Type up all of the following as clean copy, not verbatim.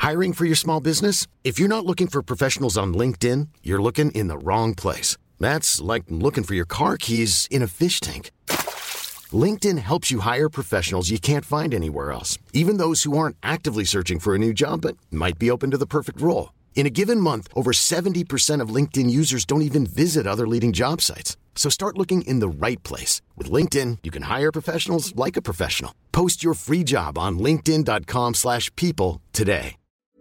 Hiring for your small business? If you're not looking for professionals on LinkedIn, you're looking in the wrong place. That's like looking for your car keys in a fish tank. LinkedIn helps you hire professionals you can't find anywhere else, even those who aren't actively searching for a new job but might be open to the perfect role. In a given month, over 70% of LinkedIn users don't even visit other leading job sites. So start looking in the right place. With LinkedIn, you can hire professionals like a professional. Post your free job on linkedin.com/people today.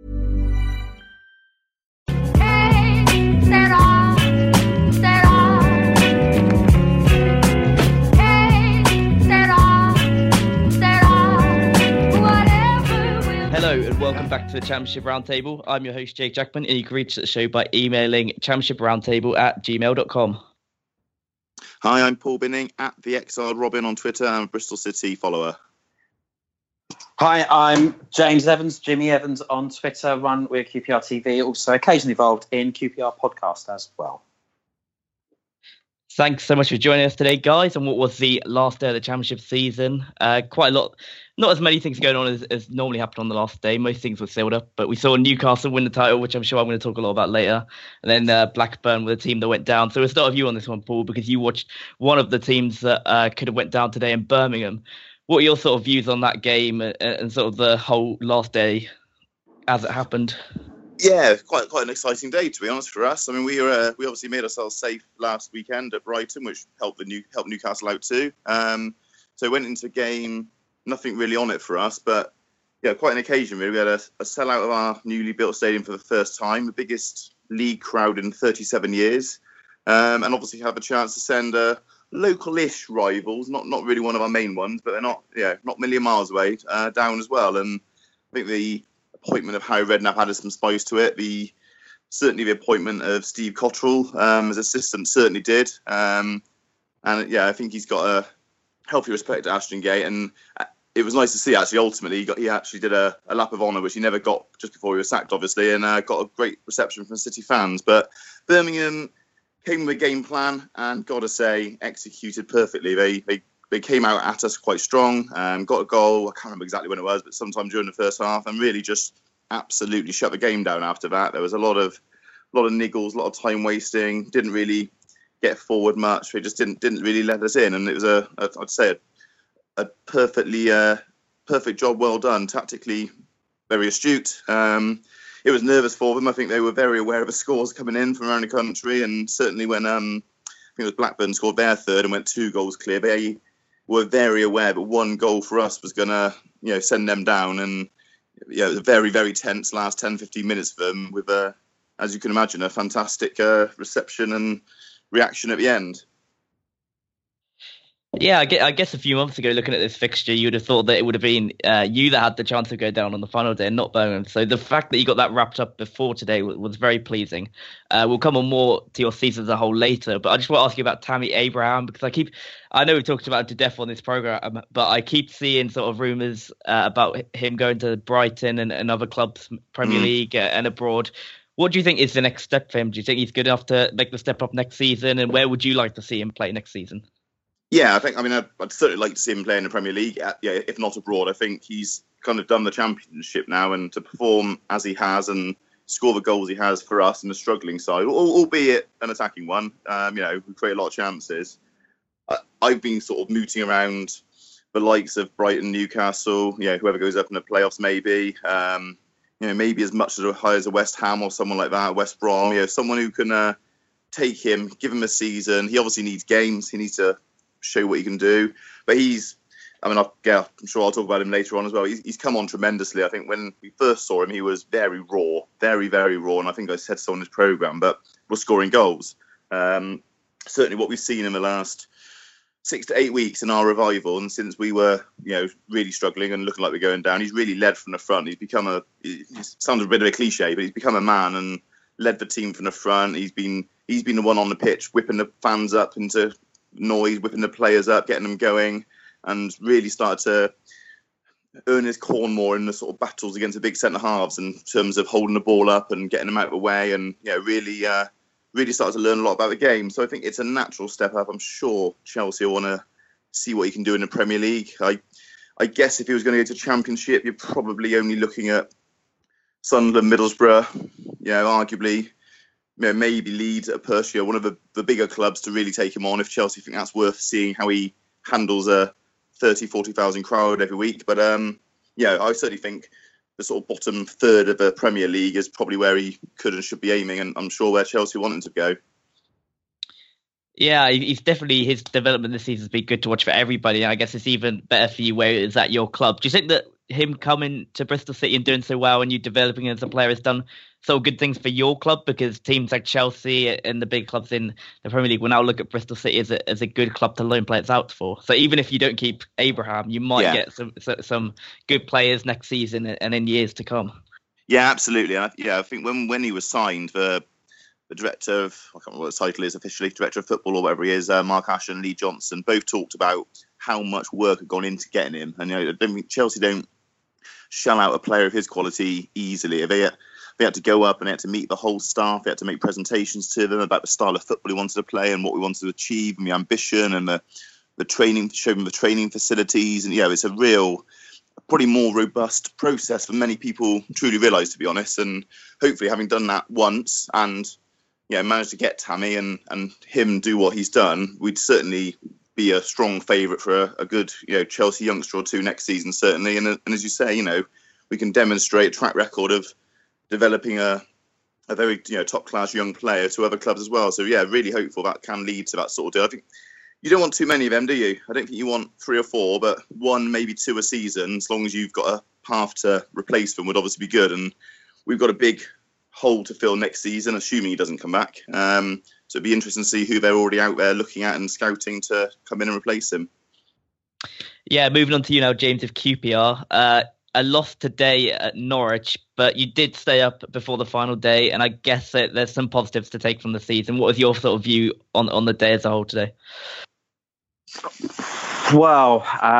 Hello and welcome back to the Championship Roundtable. I'm your host Jake Jackman, and you can reach the show by emailing championshiproundtable@gmail.com. Hi, I'm Paul Binning at the Exiled Robin on Twitter. I'm a Bristol City follower. Hi, I'm James Evans, Jimmy Evans on Twitter, run with QPR TV, also occasionally involved in QPR podcast as well. Thanks so much for joining us today, guys, on what was the last day of the Championship season. Quite a lot, not as many things going on as normally happen on the last day. Most things were sealed up, but we saw Newcastle win the title, which I'm sure I'm going to talk a lot about later. And then Blackburn with a team that went down. So we'll start with you on this one, Paul, because you watched one of the teams that could have went down today in Birmingham. What are your sort of views on that game and sort of the whole last day as it happened? Yeah, quite an exciting day, to be honest, for us. I mean, we obviously made ourselves safe last weekend at Brighton, which helped Newcastle out too. So we went into the game, nothing really on it for us, but yeah, quite an occasion really. We had a sellout of our newly built stadium for the first time, the biggest league crowd in 37 years, and obviously have a chance to send local-ish rivals, not really one of our main ones, but they're not a million miles away, down as well. And I think the appointment of Harry Redknapp added some spice to it. Certainly the appointment of Steve Cotterill as assistant certainly did. And yeah, I think he's got a healthy respect at Ashton Gate, and it was nice to see actually. Ultimately, he actually did a lap of honour, which he never got just before he was sacked, obviously, and got a great reception from City fans. But Birmingham came with a game plan, and gotta say, executed perfectly. They came out at us quite strong, got a goal. I can't remember exactly when it was, but sometime during the first half, and really just absolutely shut the game down after that. There was a lot of niggles, a lot of time wasting. Didn't really get forward much. They just didn't really let us in, and it was I'd say a perfect job, well done. Tactically, very astute. It was nervous for them. I think they were very aware of the scores coming in from around the country, and certainly when I think it was Blackburn scored their third and went 2 goals clear, they were very aware that 1 goal for us was going to send them down. And it was a very, very tense last 10-15 minutes for them, with as you can imagine, a fantastic reception and reaction at the end. Yeah, I guess a few months ago, looking at this fixture, you would have thought that it would have been you that had the chance to go down on the final day and not Birmingham. So the fact that you got that wrapped up before today was very pleasing. We'll come on more to your season as a whole later, but I just want to ask you about Tammy Abraham, because I know we've talked about it to death on this programme, but I keep seeing sort of rumours about him going to Brighton and other clubs, Premier League and abroad. What do you think is the next step for him? Do you think he's good enough to make the step up next season? And where would you like to see him play next season? Yeah, I'd certainly like to see him play in the Premier League, if not abroad. I think he's kind of done the Championship now, and to perform as he has and score the goals he has for us in the struggling side, albeit an attacking one, we create a lot of chances. I've been sort of mooting around the likes of Brighton, Newcastle, whoever goes up in the playoffs, maybe, maybe as much as high as a West Ham or someone like that, West Brom, someone who can take him, give him a season. He obviously needs games. He needs to show what he can do, but I'm sure I'll talk about him later on as well. He's come on tremendously. I think when we first saw him, he was very raw, very, very raw, and I think I said so on his programme, but was scoring goals. Certainly what we've seen in the last 6 to 8 weeks in our revival, and since we were really struggling and looking like we're going down, he's really led from the front. He's become it sounds a bit of a cliche, but he's become a man and led the team from the front. He's been the one on the pitch, whipping the fans up into noise, whipping the players up, getting them going, and really started to earn his corn more in the sort of battles against the big centre halves in terms of holding the ball up and getting them out of the way, and really started to learn a lot about the game. So I think it's a natural step up. I'm sure Chelsea will want to see what he can do in the Premier League. I guess if he was going to go to Championship, you're probably only looking at Sunderland, Middlesbrough, arguably, maybe Leeds at a push, one of the bigger clubs to really take him on if Chelsea think that's worth seeing how he handles a 30, 40,000 crowd every week. But I certainly think the sort of bottom third of the Premier League is probably where he could and should be aiming, and I'm sure where Chelsea want him to go. Yeah, he's definitely, his development this season has been good to watch for everybody. And I guess it's even better for you where it's at your club. Do you think that him coming to Bristol City and doing so well and you developing as a player has done so good things for your club? Because teams like Chelsea and the big clubs in the Premier League will now look at Bristol City as a good club to loan players out for. So even if you don't keep Abraham, you might get some good players next season and in years to come. Yeah, absolutely. I think when he was signed, the director of, I can't remember what the title is officially, director of football or whatever he is, Mark Ashe and Lee Johnson, both talked about how much work had gone into getting him. And I don't think Chelsea don't shell out a player of his quality easily. They had to go up and they had to meet the whole staff. They had to make presentations to them about the style of football he wanted to play and what we wanted to achieve and the ambition and the training, show them the training facilities. And it's a real, probably more robust process than many people truly realise, to be honest. And hopefully having done that once and managed to get Tammy and him do what he's done, we'd certainly be a strong favourite for a good Chelsea youngster or two next season, certainly. And as you say, we can demonstrate a track record of developing a very top class young player to other clubs as well. So really hopeful that can lead to that sort of deal. I think you don't want too many of them, do you? I don't think you want 3 or 4, but 1, maybe 2 a season, as long as you've got a path to replace them, would obviously be good. And we've got a big hole to fill next season, assuming he doesn't come back. So it'd be interesting to see who they're already out there looking at and scouting to come in and replace him. Yeah, moving on to you now, James, of QPR. A loss today at Norwich, but you did stay up before the final day, and I guess that there's some positives to take from the season. What was your sort of view on the day as a whole today? Well,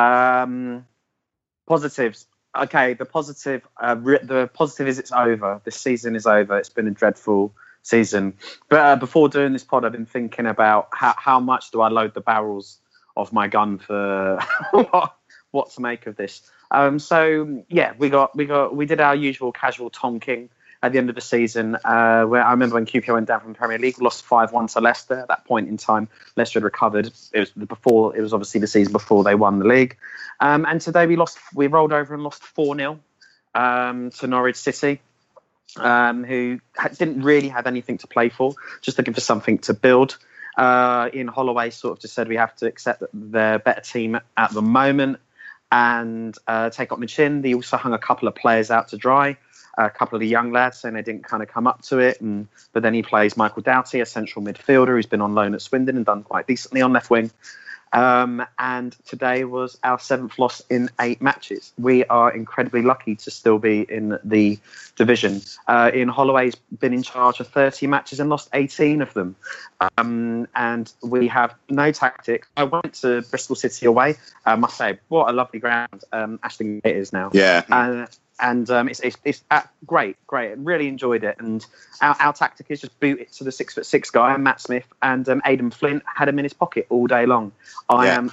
positives. Okay, the positive is it's over. This season is over. It's been a dreadful season. But before doing this pod, I've been thinking about how much do I load the barrels of my gun for what to make of this. So yeah, we did our usual casual tonking at the end of the season. Where I remember when QPR went down from the Premier League, lost 5-1 to Leicester. At that point in time, Leicester had recovered. It was obviously the season before they won the league. And today we rolled over and lost 4-0 to Norwich City, who didn't really have anything to play for, just looking for something to build. Ian Holloway sort of just said we have to accept that they're a better team at the moment and take up the chin. They also hung a couple of players out to dry, a couple of the young lads saying they didn't kind of come up to it. But then he plays Michael Doughty, a central midfielder who's been on loan at Swindon and done quite decently on left wing. And today was our 7th loss in 8 matches. We are incredibly lucky to still be in the division. Ian Holloway's been in charge of 30 matches and lost 18 of them. And we have no tactics. I went to Bristol City away. I must say, what a lovely ground Ashton Gate is now. Yeah. And it's great. Really enjoyed it. And our tactic is just boot it to the 6'6" guy, Matt Smith, and Aidan Flint had him in his pocket all day long. I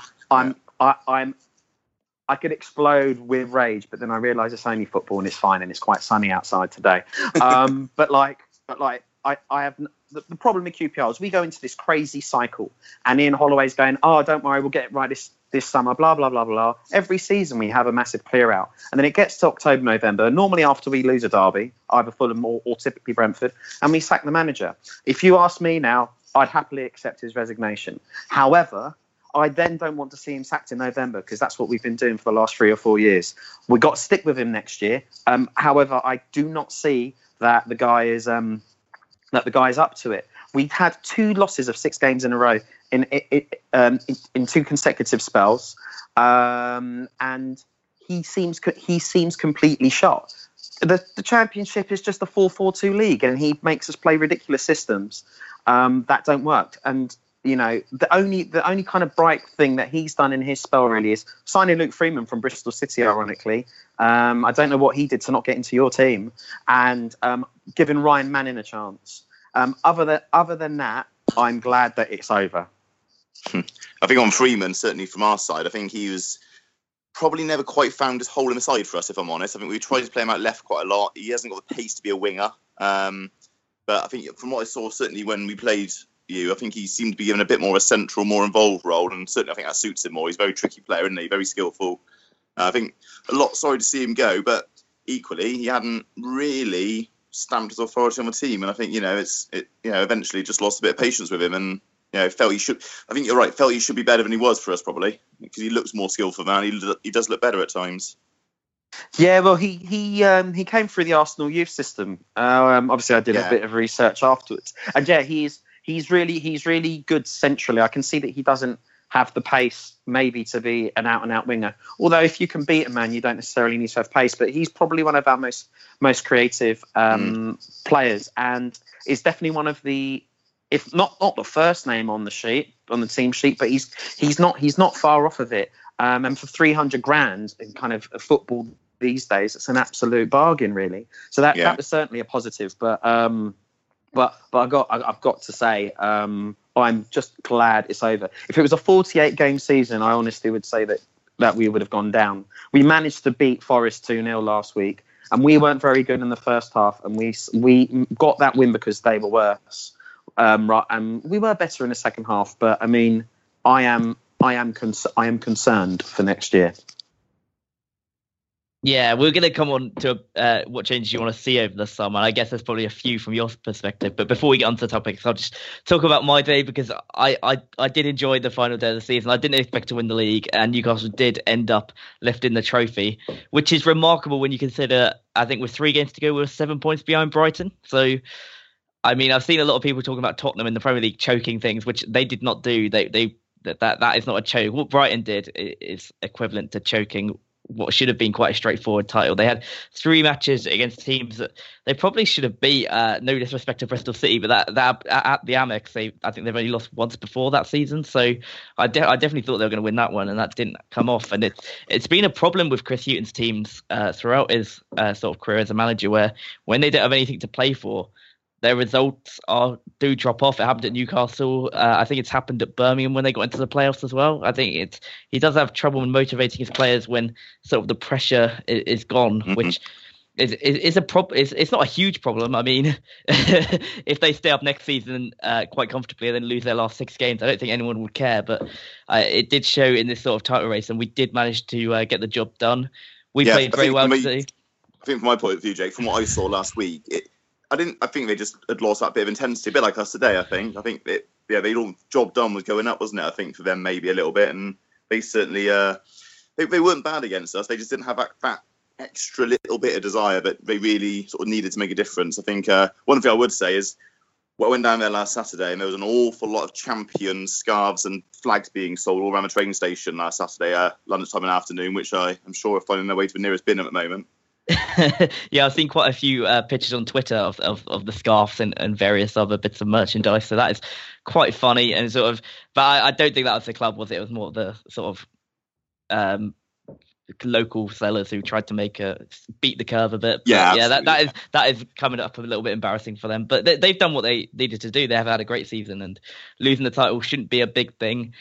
could explode with rage, but then I realise it's only football and it's fine and it's quite sunny outside today. But I have the problem with QPR is we go into this crazy cycle, and Ian Holloway's going, "Oh, don't worry, we'll get it right this summer." Blah blah blah blah. Every season we have a massive clear out, and then it gets to October, November. Normally after we lose a derby, either Fulham or typically Brentford, and we sack the manager. If you ask me now, I'd happily accept his resignation. However, I then don't want to see him sacked in November because that's what we've been doing for the last 3 or 4 years. We've got to stick with him next year. However, I do not see that the guy is up to it. We've had 2 losses of 6 games in a row in 2 consecutive spells, and he seems completely shot. The Championship is just a 4-4-2 league, and he makes us play ridiculous systems that don't work. And the only kind of bright thing that he's done in his spell really is signing Luke Freeman from Bristol City, ironically. I don't know what he did to not get into your team, and giving Ryan Manning a chance. Other than that, I'm glad that it's over. I think on Freeman, certainly from our side, I think he was probably never quite found his hole in the side for us, if I'm honest. I think we tried to play him out left quite a lot. He hasn't got the pace to be a winger. But I think from what I saw, certainly when we played you, I think he seemed to be given a bit more of a central, more involved role. And certainly I think that suits him more. He's a very tricky player, isn't he? Very skillful. I think sorry to see him go, but equally, he hadn't really stamped his authority on the team. And I think, eventually just lost a bit of patience with him and, felt he should. I think you're right. Felt he should be better than he was for us, probably, because he looks more skillful now. He does look better at times. Yeah, well, he came through the Arsenal youth system. Obviously, I did a bit of research afterwards, and he's really good centrally. I can see that he doesn't have the pace maybe to be an out-and-out winger. Although if you can beat a man, you don't necessarily need to have pace. But he's probably one of our most creative players, and is definitely one of the, if not the first name on the team sheet, but he's not far off of it. And for 300 grand in kind of football these days, it's an absolute bargain, really. So that was certainly a positive. But I've got to say, I'm just glad it's over. If it was a 48 game season, I honestly would say that we would have gone down. We managed to beat Forest 2-0 last week, and we weren't very good in the first half, and we got that win because they were worse. Right, and we were better in the second half. But I mean, I am concerned for next year. Yeah, we're going to come on to what changes you want to see over the summer. I guess there's probably a few from your perspective. But before we get onto the topics, I'll just talk about my day, because I did enjoy the final day of the season. I didn't expect to win the league, and Newcastle did end up lifting the trophy, which is remarkable when you consider, I think with 3 games to go, we were 7 points behind Brighton. So, I mean, I've seen a lot of people talking about Tottenham in the Premier League choking things, which they did not do. That is not a choke. What Brighton did is equivalent to choking what should have been quite a straightforward title. They had 3 matches against teams that they probably should have beat. No disrespect to Bristol City, but that at the Amex, I think they've only lost once before that season. So I definitely thought they were going to win that one, and that didn't come off. And it's been a problem with Chris Hughton's teams throughout his sort of career as a manager, where when they don't have anything to play for, their results do drop off. It happened at Newcastle. I think it's happened at Birmingham when they got into the playoffs as well. I think he does have trouble in motivating his players when sort of the pressure is gone, which is a problem. It's not a huge problem. I mean, if they stay up next season quite comfortably and then lose their last 6 games, I don't think anyone would care. But it did show in this sort of title race, and we did manage to get the job done. We played very well today. I think from my point of view, Jake, from what I saw last week, I think they just had lost that bit of intensity, a bit like us today. I think they all job done was going up, wasn't it? I think for them maybe a little bit, and they certainly they weren't bad against us. They just didn't have that extra little bit of desire that they really sort of needed to make a difference. I think one thing I would say is, I went down there last Saturday, and there was an awful lot of champion scarves and flags being sold all around the train station last Saturday, lunchtime and afternoon, which I'm sure are finding their way to the nearest bin at the moment. Yeah, I've seen quite a few pictures on Twitter of the scarves and various other bits of merchandise, so that is quite funny and sort of. But I don't think that was the club, was it? It was more the sort of local sellers who tried to beat the curve a bit. But yeah, that is coming up a little bit embarrassing for them. But they've done what they needed to do. They have had a great season, and losing the title shouldn't be a big thing.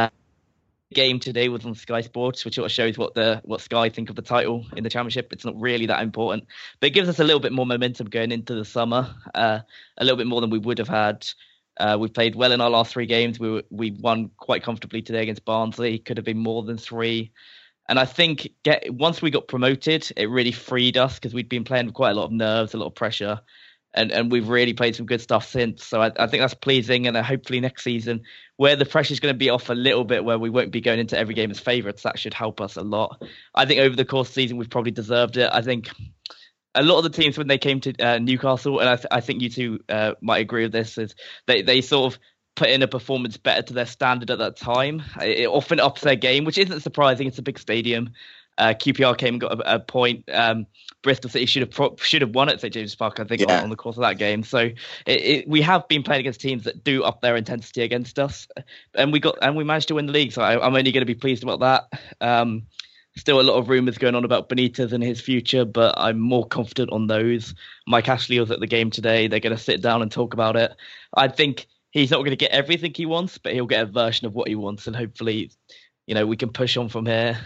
Game today was on Sky Sports, which sort of shows what Sky think of the title in the Championship. It's not really that important, but it gives us a little bit more momentum going into the summer, a little bit more than we would have had. We've played well in our last 3 games. We won quite comfortably today against Barnsley. Could have been more than 3. And I think once we got promoted, it really freed us, because we'd been playing with quite a lot of nerves, a lot of pressure. And we've really played some good stuff since. So I think that's pleasing. And hopefully next season, where the pressure's going to be off a little bit, where we won't be going into every game as favourites, that should help us a lot. I think over the course of the season, we've probably deserved it. I think a lot of the teams, when they came to Newcastle, and I think you two might agree with this, is they sort of put in a performance better to their standard at that time. It often ups their game, which isn't surprising. It's a big stadium. QPR came and got a point. Bristol City should have won at St James's Park, I think, on the course of that game. So we have been playing against teams that do up their intensity against us, and we managed to win the league. So I'm only going to be pleased about that. Still a lot of rumours going on about Benitez and his future, but I'm more confident on those. Mike Ashley was at the game today. They're going to sit down and talk about it. I think he's not going to get everything he wants, but he'll get a version of what he wants, and hopefully we can push on from here.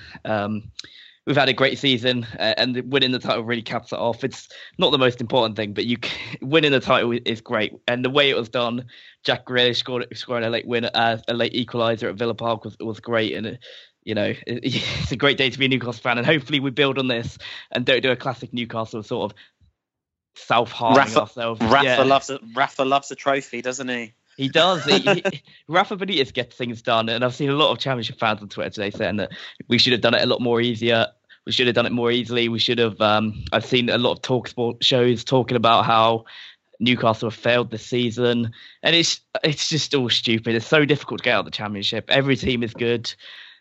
We've had a great season, and winning the title really caps it off. It's not the most important thing, but winning the title is great. And the way it was done, Jack Grealish scoring a late win, a late equaliser at Villa Park was great. And it's a great day to be a Newcastle fan. And hopefully we build on this and don't do a classic Newcastle sort of self-harming ourselves. Rafa loves a trophy, doesn't he? He does. Rafa Benitez gets things done, and I've seen a lot of Championship fans on Twitter today saying that we should have done it a lot more easier. We should have done it more easily. We should have. I've seen a lot of TalkSport shows talking about how Newcastle have failed this season, and it's just all stupid. It's so difficult to get out of the Championship. Every team is good.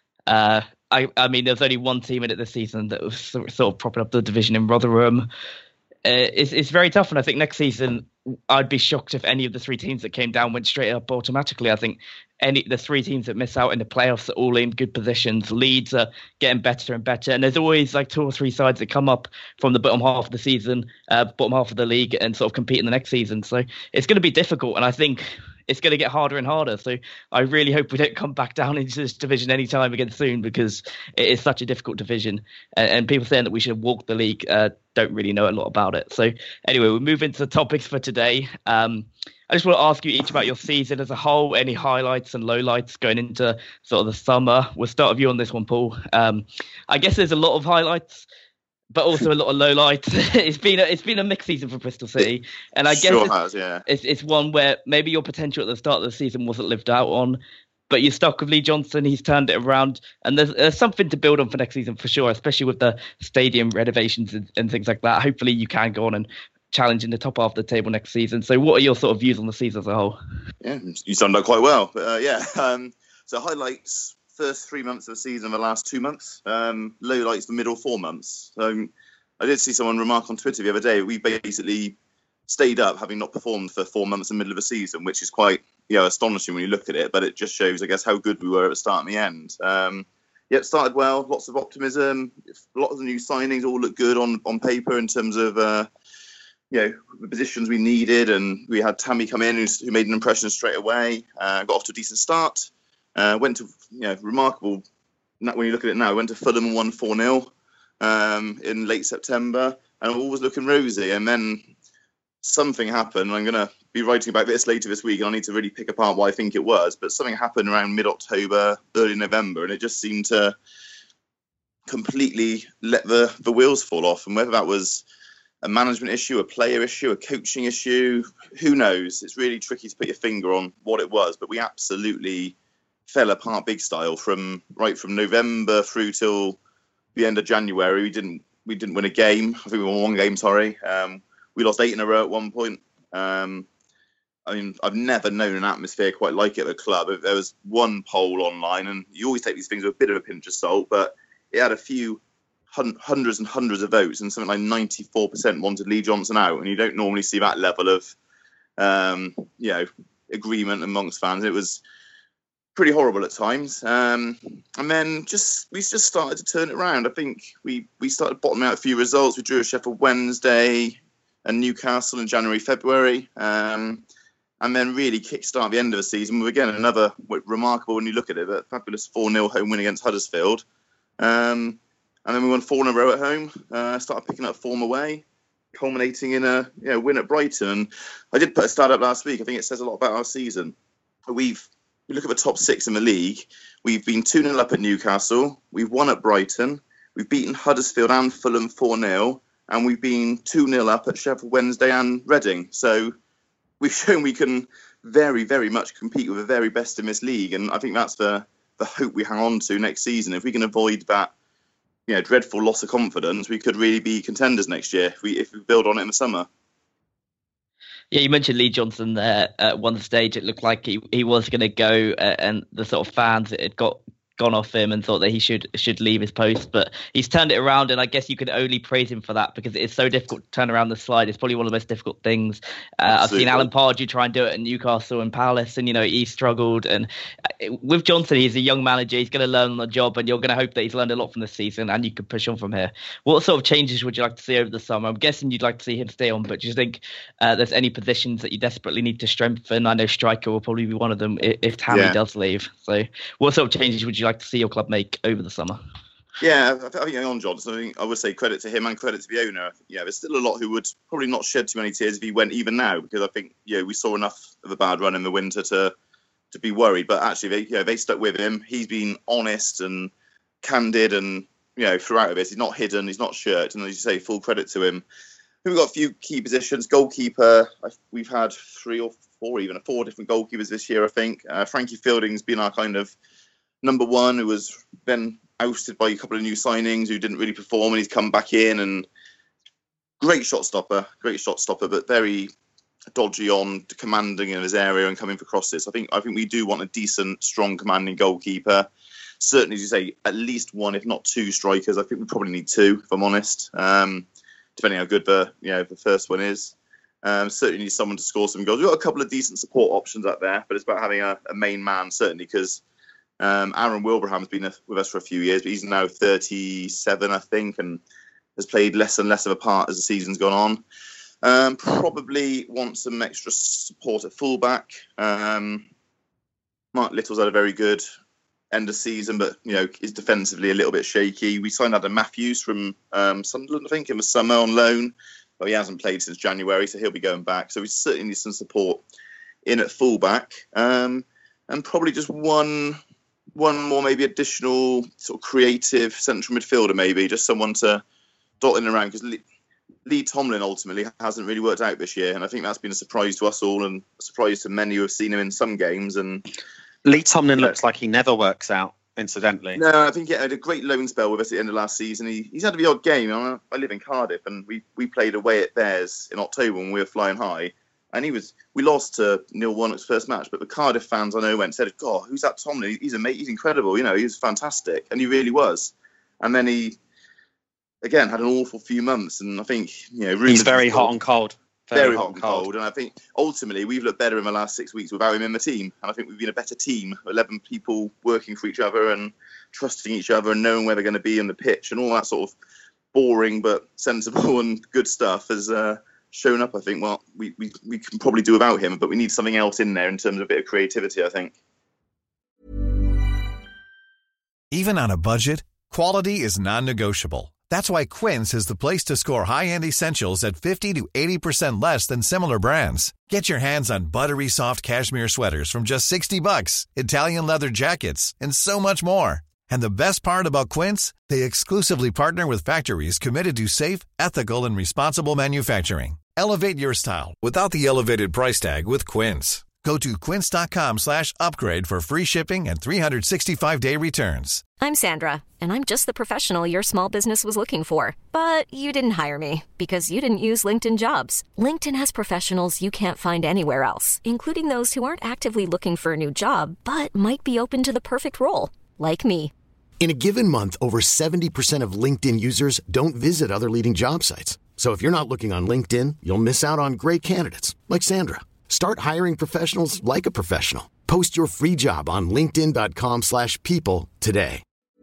I mean, there's only one team in it this season that was sort of propping up the division in Rotherham. It's very tough, and I think next season I'd be shocked if any of the three teams that came down went straight up automatically. I think the three teams that miss out in the playoffs are all in good positions. Leeds are getting better and better, and there's always like two or three sides that come up from the bottom half of the season, bottom half of the league, and sort of compete in the next season. So it's going to be difficult, and I think it's going to get harder and harder. So I really hope we don't come back down into this division anytime again soon, because it is such a difficult division. And people saying that we should walk the league don't really know a lot about it. So anyway, we'll move into the topics for today. I just want to ask you each about your season as a whole, any highlights and lowlights going into sort of the summer. We'll start with you on this one, Paul. I guess there's a lot of highlights, but also a lot of lowlights. It's been a mixed season for Bristol City, and I guess it's one where maybe your potential at the start of the season wasn't lived out on, but you're stuck with Lee Johnson. He's turned it around, and there's something to build on for next season for sure, especially with the stadium renovations and things like that. Hopefully, you can go on and challenge in the top half of the table next season. So, what are your sort of views on the season as a whole? Yeah, you summed up quite well. But so highlights. First 3 months of the season, the last 2 months. Low lights the middle 4 months. So I did see someone remark on Twitter the other day, we basically stayed up having not performed for 4 months in the middle of a season, which is quite astonishing when you look at it, but it just shows, I guess, how good we were at the start and the end. It started well, lots of optimism, a lot of the new signings all look good on paper in terms of the positions we needed, and we had Tammy come in who made an impression straight away, got off to a decent start. Went to remarkable. When you look at it now, went to Fulham and won 4-0 in late September, and all was looking rosy. And then something happened. I'm going to be writing about this later this week, and I need to really pick apart what I think it was. But something happened around mid-October, early November, and it just seemed to completely let the wheels fall off. And whether that was a management issue, a player issue, a coaching issue, who knows? It's really tricky to put your finger on what it was. But we absolutely fell apart big style from November through till the end of January. We didn't win a game. I think we won one game. Sorry, we lost 8 in a row at one point. I mean, I've never known an atmosphere quite like it at the club. There was one poll online, and you always take these things with a bit of a pinch of salt, but it had a few hundreds and hundreds of votes, and something like 94% wanted Lee Johnson out, and you don't normally see that level of agreement amongst fans. It was pretty horrible at times, and then we just started to turn it around. I think we started bottoming out a few results. We drew a Sheffield Wednesday and Newcastle in January, February, and then really kickstart the end of the season with, again, another remarkable, when you look at it, a fabulous 4-0 home win against Huddersfield, and then we won 4 in a row at home. Started picking up form away, culminating in a win at Brighton. And I did put a stat up last week. I think it says a lot about our season. We look at the top 6 in the league. We've been 2-0 up at Newcastle. We've won at Brighton. We've beaten Huddersfield and Fulham 4-0. And we've been 2-0 up at Sheffield Wednesday and Reading. So we've shown we can very, very much compete with the very best in this league. And I think that's the hope we hang on to next season. If we can avoid that dreadful loss of confidence, we could really be contenders next year if we build on it in the summer. Yeah, you mentioned Lee Johnson there. At one stage, it looked like he was going to go, and the sort of fans had gone off him and thought that he should leave his post, but he's turned it around, and I guess you can only praise him for that, because it is so difficult to turn around the slide. It's probably one of the most difficult things. I've seen Alan Pardew try and do it at Newcastle and Palace, and he struggled. And with Johnson, he's a young manager. He's going to learn on the job, and you're going to hope that he's learned a lot from this season, and you can push on from here. What sort of changes would you like to see over the summer? I'm guessing you'd like to see him stay on, but do you think there's any positions that you desperately need to strengthen? I know striker will probably be one of them if Tammy does leave. So what sort of changes would you like to see your club make over the summer? Yeah, I think on Johnson, I would say credit to him and credit to the owner. Yeah, there's still a lot who would probably not shed too many tears if he went even now, because I think we saw enough of a bad run in the winter to be worried. But actually, they stuck with him. He's been honest and candid, and throughout this, he's not hidden, he's not shirked, and as you say, full credit to him. We've got a few key positions. Goalkeeper, we've had 3 or 4, even 4 different goalkeepers this year, I think. Frankie Fielding's been our kind of number one, who was then ousted by a couple of new signings who didn't really perform, and he's come back in, and great shot stopper, but very dodgy on commanding in his area and coming for crosses. I think we do want a decent, strong, commanding goalkeeper. Certainly, as you say, at least 1, if not 2 strikers. I think we probably need 2, if I'm honest, depending how good the first one is. Certainly need someone to score some goals. We've got a couple of decent support options out there, but it's about having a main man, certainly, because Aaron Wilbraham's been with us for a few years, but he's now 37, I think, and has played less and less of a part as the season's gone on. Probably want some extra support at fullback. Mark Little's had a very good end of season, but is defensively a little bit shaky. We signed Adam Matthews from Sunderland, I think, in the summer on loan. But he hasn't played since January, so he'll be going back. So we certainly need some support in at fullback, and probably just one more maybe additional sort of creative central midfielder, maybe just someone to dot in around, because Lee Tomlin ultimately hasn't really worked out this year, and I think that's been a surprise to us all and a surprise to many who have seen him in some games. And Lee Tomlin looks like he never works out, incidentally. No, I think he had a great loan spell with us at the end of last season. He's had the odd game. I live in Cardiff, and we played away at Bears in October when we were flying high. And we lost to Neil Warnock's first match, but the Cardiff fans I know went and said, "God, who's that Tomlin? He's a mate. He's incredible. He was fantastic," and he really was. And then he, again, had an awful few months, and I think he's very hot and cold. Very hot and cold. And I think ultimately we've looked better in the last 6 weeks without him in the team, and I think we've been a better team. 11 people working for each other and trusting each other and knowing where they're going to be on the pitch, and all that sort of boring but sensible and good stuff has shown up. I think, well, we can probably do without him, but we need something else in there in terms of a bit of creativity, I think. Even on a budget, quality is non-negotiable. That's why Quince is the place to score high-end essentials at 50 to 80% less than similar brands. Get your hands on buttery soft cashmere sweaters from just $60, Italian leather jackets, and so much more. And the best part about Quince, they exclusively partner with factories committed to safe, ethical, and responsible manufacturing. Elevate your style without the elevated price tag with Quince. Go to quince.com/upgrade for free shipping and 365-day returns. I'm Sandra, and I'm just the professional your small business was looking for. But you didn't hire me because you didn't use LinkedIn Jobs. LinkedIn has professionals you can't find anywhere else, including those who aren't actively looking for a new job, but might be open to the perfect role, like me. In a given month, over 70% of LinkedIn users don't visit other leading job sites. So if you're not looking on LinkedIn, you'll miss out on great candidates like Sandra. Start hiring professionals like a professional. Post your free job on linkedin.com/people today.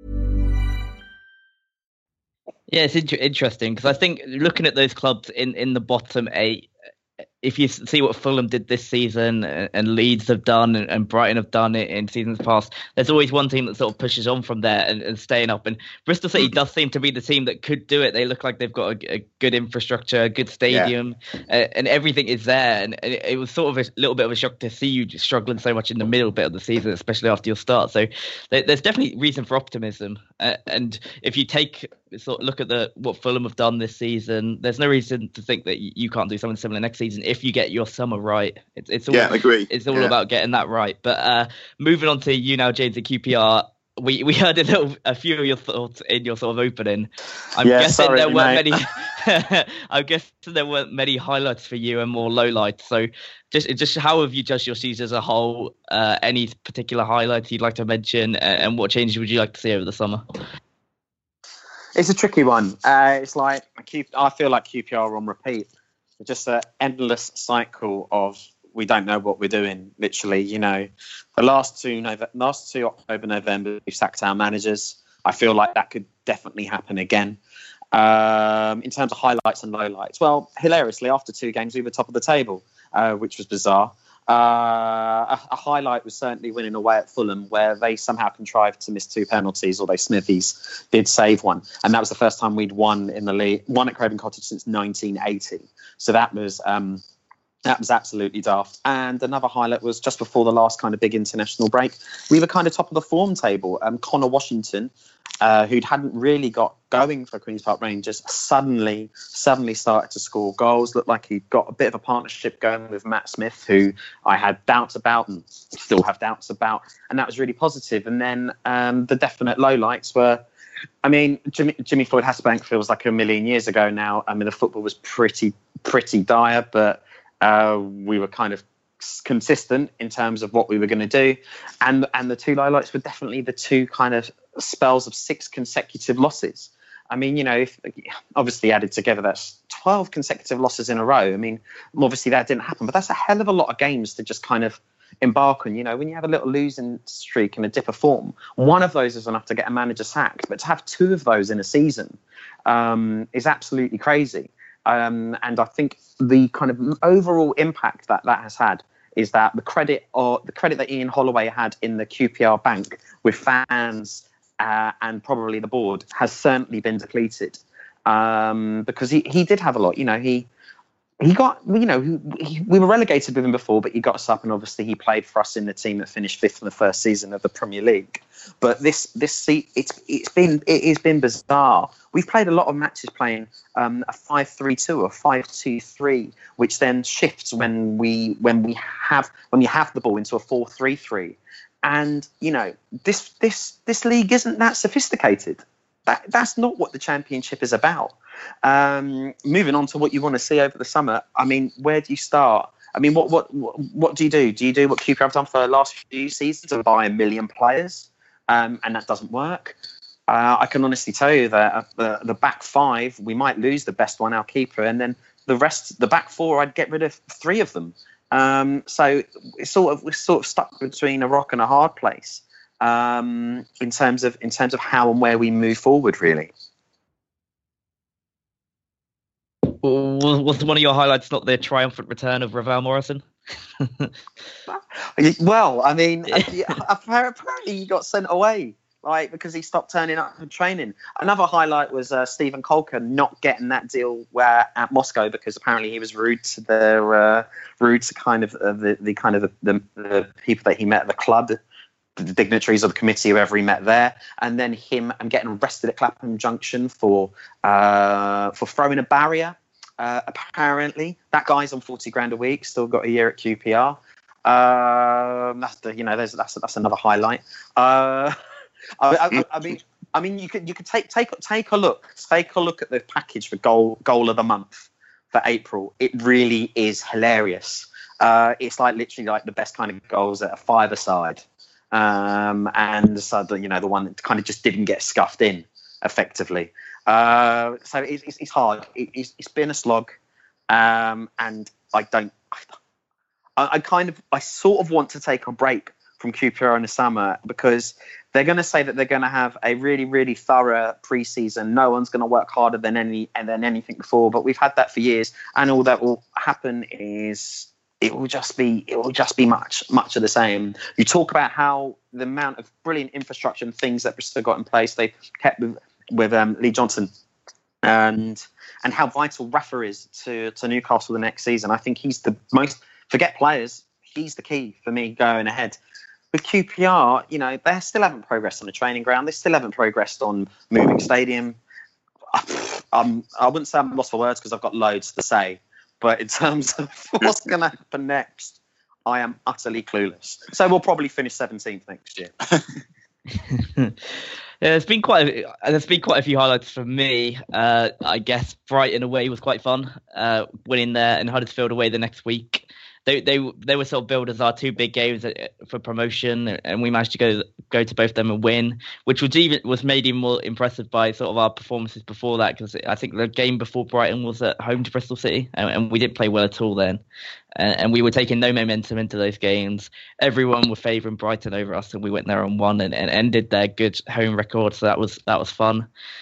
Yeah, it's interesting because I think looking at those clubs in the bottom 8, if you see what Fulham did this season and Leeds have done and Brighton have done it in seasons past, there's always one team that sort of pushes on from there and staying up. And Bristol City does seem to be the team that could do it. They look like they've got a good infrastructure, a good stadium, and everything is there. And it was sort of a little bit of a shock to see you struggling so much in the middle bit of the season, especially after your start. So there's definitely reason for optimism. And if you look at what Fulham have done this season, there's no reason to think that you can't do something similar next season if you get your summer right. It's all, agree. It's all about getting that right. But moving on to you now, James, at QPR, we heard a few of your thoughts in your sort of opening. I'm guessing there weren't many highlights for you and more lowlights. So just how have you judged your season as a whole? Any particular highlights you'd like to mention, and what changes would you like to see over the summer? It's a tricky one. It's like I feel like QPR are on repeat. It's just an endless cycle of we don't know what we're doing. Literally, the last two October, November, we've sacked our managers. I feel like that could definitely happen again. In terms of highlights and lowlights, well, hilariously, after 2 games, we were top of the table, which was bizarre. A highlight was certainly winning away at Fulham, where they somehow contrived to miss 2 penalties, although Smithies did save one. And that was the first time we'd won in the league, won at Craven Cottage since 1980. So that was absolutely daft. And another highlight was just before the last kind of big international break, we were kind of top of the form table. Connor Washington, who hadn't really got going for Queen's Park Rangers, suddenly started to score goals. Looked like he'd got a bit of a partnership going with Matt Smith, who I had doubts about and still have doubts about. And that was really positive. And then the definite lowlights were, I mean, Jimmy Floyd Hasselbank feels like a million years ago now. I mean, the football was pretty dire, but we were kind of consistent in terms of what we were going to do. And the 2 lowlights were definitely the 2 kind of spells of 6 consecutive losses. I mean, if obviously added together, that's 12 consecutive losses in a row. I mean, obviously that didn't happen, but that's a hell of a lot of games to just kind of embark on. When you have a little losing streak and a dip of form, one of those is enough to get a manager sacked, but to have 2 of those in a season is absolutely crazy. And I think the kind of overall impact that has had is that the credit that Ian Holloway had in the QPR bank with fans and probably the board has certainly been depleted, because he did have a lot. He got, we were relegated with him before, but he got us up, and obviously he played for us in the team that finished 5th in the first season of the Premier League. But it's been bizarre. We've played a lot of matches playing a 5-3-2 or 5-2-3, which then shifts when we have the ball into a 4-3-3. And this league isn't that sophisticated. That's not what the Championship is about. Moving on to what you want to see over the summer. I mean, where do you start? I mean, what do you do? Do you do what QPR have done for the last few seasons and buy 1 million players? And that doesn't work. I can honestly tell you that the back 5, we might lose the best one, our keeper, and then the rest, the back 4, I'd get rid of 3 of them. So we're sort of stuck between a rock and a hard place in terms of how and where we move forward, really. Was one of your highlights not the triumphant return of Ravel Morrison? Well, I mean, apparently he got sent away, because he stopped turning up for training. Another highlight was Stephen Kolka not getting that deal at Moscow, because apparently he was rude to the people that he met at the club, the dignitaries of the committee, whoever he met there, and then him getting arrested at Clapham Junction for throwing a barrier. Apparently, that guy's on 40 grand a week, still got a year at QPR. That's another highlight. I mean, you could take a look at the package for goal of the month for April. It really is hilarious. It's literally the best kind of goals at a 5-a-side, and so the one that kind of just didn't get scuffed in effectively. So it's hard. It's been a slog, and I sort of want to take a break from QPR in the summer, because they're going to say that they're going to have a really, really thorough pre-season. No one's going to work harder than anything before, but we've had that for years, and all that will happen is it will just be much of the same. You talk about how the amount of brilliant infrastructure and things that Bristol got in place they kept with Lee Johnson, and how vital Rafa is to Newcastle the next season. I think he's the most, forget players, he's the key for me going ahead. With QPR, they still haven't progressed on the training ground. They still haven't progressed on moving stadium. I wouldn't say I'm lost for words, because I've got loads to say. But in terms of what's going to happen next, I am utterly clueless. So we'll probably finish 17th next year. Yeah, there's been quite a few highlights for me. I guess Brighton away was quite fun. Winning there, and Huddersfield away the next week. They were sort of billed as our 2 big games for promotion, and we managed to go to both of them and win, which was made even more impressive by sort of our performances before that, because I think the game before Brighton was at home to Bristol City, and we didn't play well at all then, and we were taking no momentum into those games. Everyone were favouring Brighton over us, and we went there and won and ended their good home record, so that was fun.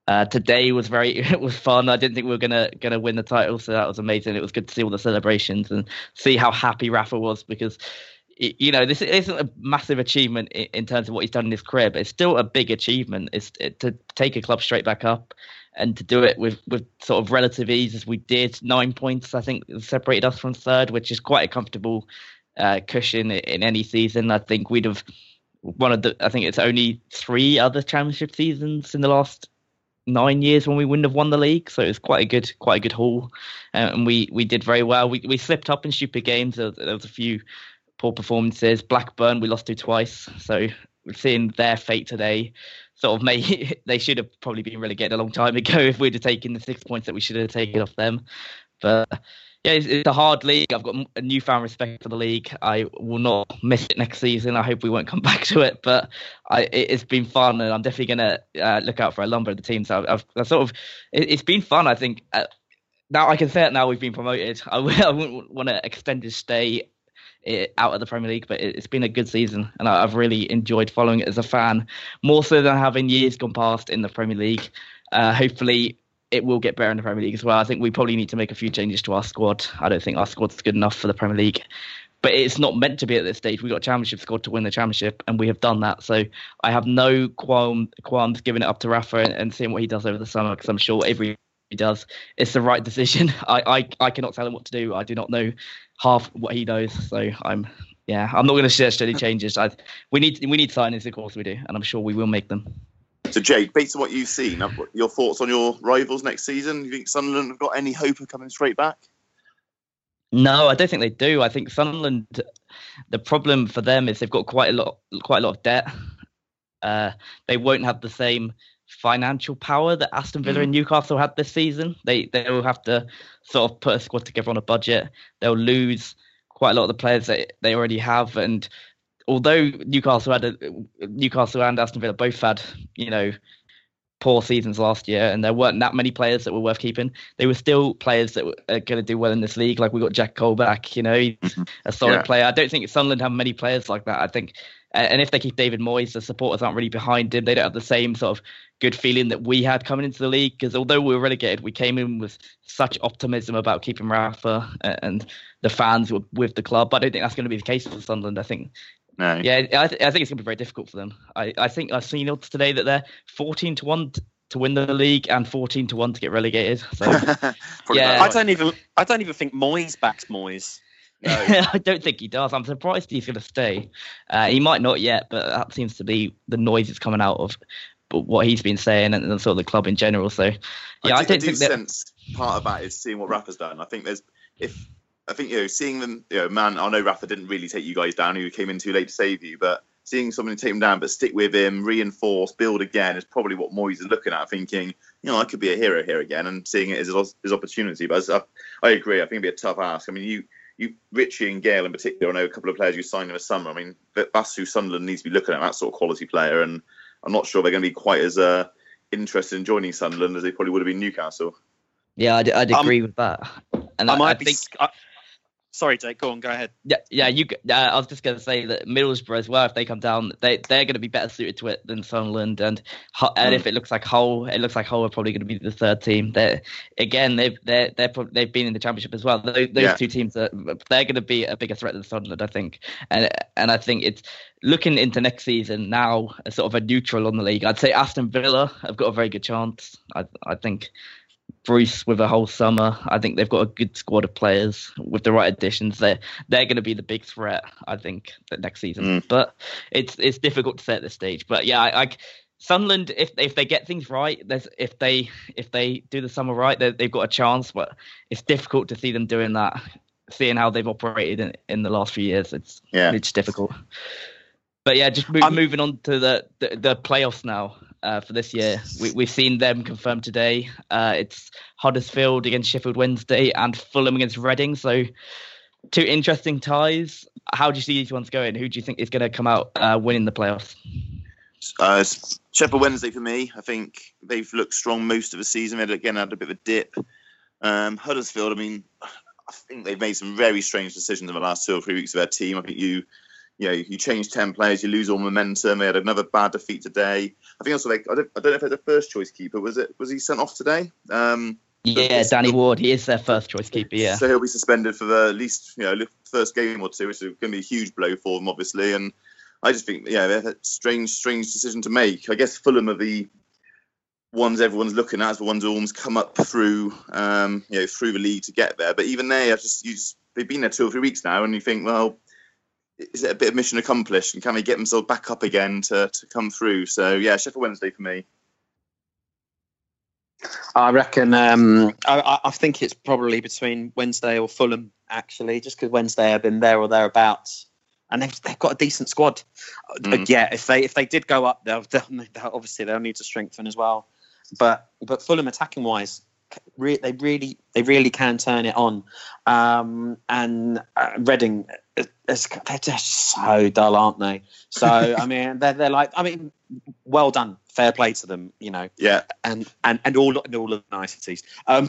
Today was it was fun. I didn't think we were gonna win the title, so that was amazing. It was good to see all the celebrations and see how happy Rafa was, because this isn't a massive achievement in terms of what he's done in his career, but it's still a big achievement. It's to take a club straight back up and to do it with sort of relative ease as we did. 9 points, I think, separated us from third, which is quite a comfortable cushion in any season. I think we'd have I think it's only 3 other championship seasons in the last 9 years when we wouldn't have won the league, so it was quite a good haul, and we did very well. We slipped up in stupid games. There was a few poor performances. Blackburn we lost to twice, so we're seeing their fate today. Sort of they should have probably been relegated a long time ago if we'd have taken the 6 points that we should have taken off them. But yeah, it's a hard league. I've got a newfound respect for the league. I will not miss it next season. I hope we won't come back to it, but it's been fun, and I'm definitely going to look out for a number of the teams. It's been fun, I think. Now I can say it now we've been promoted. I wouldn't want to extend his stay out of the Premier League, but it's been a good season, and I've really enjoyed following it as a fan, more so than I have in years gone past in the Premier League. Hopefully it will get better in the Premier League as well. I think we probably need to make a few changes to our squad. I don't think our squad's good enough for the Premier League, but it's not meant to be at this stage. We've got a championship squad to win the championship, and we have done that. So I have no qualms giving it up to Rafa and seeing what he does over the summer, because I'm sure every he does, it's the right decision. I cannot tell him what to do. I do not know half what he knows. So I'm not going to suggest any changes. We need signings, of course we do, and I'm sure we will make them. So, Jake, based on what you've seen, your thoughts on your rivals next season? You think Sunderland have got any hope of coming straight back? No, I don't think they do. I think Sunderland, the problem for them is they've got quite a lot of debt. They won't have the same financial power that Aston Villa and Newcastle had this season. They will have to sort of put a squad together on a budget. They'll lose quite a lot of the players that they already have, and although Newcastle and Aston Villa both had, poor seasons last year, and there weren't that many players that were worth keeping, they were still players that are going to do well in this league. Like we got Jack Cole back, he's a solid player. I don't think Sunderland have many players like that. I think, and if they keep David Moyes, the supporters aren't really behind him. They don't have the same sort of good feeling that we had coming into the league, because although we were relegated, we came in with such optimism about keeping Rafa and the fans were with the club. But I don't think that's going to be the case for Sunderland. I think. No. Yeah, I think it's going to be very difficult for them. I think I've seen odds today that they're 14-1 to win the league and 14-1 to get relegated. So yeah, I don't even think Moyes backs Moyes. No. I don't think he does. I'm surprised he's going to stay. He might not yet, but that seems to be the noise that's coming out of what he's been saying and sort of the club in general. So yeah, I don't think sense part of that is seeing what Rafa's done. I think seeing them, man, I know Rafa didn't really take you guys down. He came in too late to save you, but seeing somebody take him down, but stick with him, reinforce, build again, is probably what Moyes is looking at, thinking, I could be a hero here again, and seeing it as his opportunity. But I agree. I think it'd be a tough ask. I mean, you Richie and Gale in particular, I know a couple of players you signed in the summer. I mean, that's who Sunderland needs to be looking at, that sort of quality player, and I'm not sure they're going to be quite as interested in joining Sunderland as they probably would have been Newcastle. Yeah, I'd agree with that. And I think. Sorry, Jake, go ahead. Yeah. I was just going to say that Middlesbrough as well, if they come down, they're going to be better suited to it than Sunderland. And if it looks like Hull, are probably going to be the third team. They've been in the Championship as well. Those two teams they're going to be a bigger threat than Sunderland, I think. And I think it's looking into next season now, as sort of a neutral on the league. I'd say Aston Villa have got a very good chance. I think. Bruce with a whole summer, I think they've got a good squad of players with the right additions. They're going to be the big threat, I think, next season. But it's difficult to say at this stage. But yeah, Sunderland, if they get things right, if they do the summer right, they've got a chance. But it's difficult to see them doing that, seeing how they've operated in the last few years. It's difficult. But yeah, just moving on to the playoffs now. For this year, we've seen them confirmed today. It's Huddersfield against Sheffield Wednesday and Fulham against Reading. So 2 interesting ties. How do you see these ones going? Who do you think is going to come out winning the playoffs? Sheffield Wednesday for me. I think they've looked strong most of the season. They again had a bit of a dip. Huddersfield, I think they've made some very strange decisions in the last 2 or 3 weeks of their team. I think you you change 10 players, you lose all momentum. They had another bad defeat today. I think also I don't know if it's a first choice keeper. Was he sent off today? Yeah, Danny Ward. He is their first choice keeper. Yeah. So he'll be suspended for at least first game or two, which is going to be a huge blow for them, obviously. And I just think, they're a strange decision to make. I guess Fulham are the ones everyone's looking at, as the ones who almost come up through the league to get there. But even they are they've been there 2 or 3 weeks now, and you think, well, is it a bit of mission accomplished, and can they get themselves back up again to come through? So yeah, Sheffield Wednesday for me. I reckon. I think it's probably between Wednesday or Fulham, actually, just because Wednesday have been there or thereabouts, and they've got a decent squad. Yeah, if they did go up, they'll obviously they'll need to strengthen as well. But Fulham attacking wise, they really can turn it on. And Reading, they're just so dull, aren't they? So I mean, they're like, I mean, well done, fair play to them, Yeah, and all of the niceties.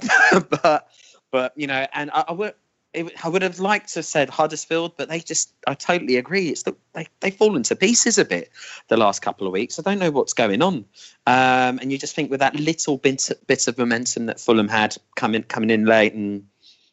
But and I would have liked to have said Huddersfield, but I totally agree. It's they've fallen to pieces a bit the last couple of weeks. I don't know what's going on. And you just think with that little bit of momentum that Fulham had coming in late, and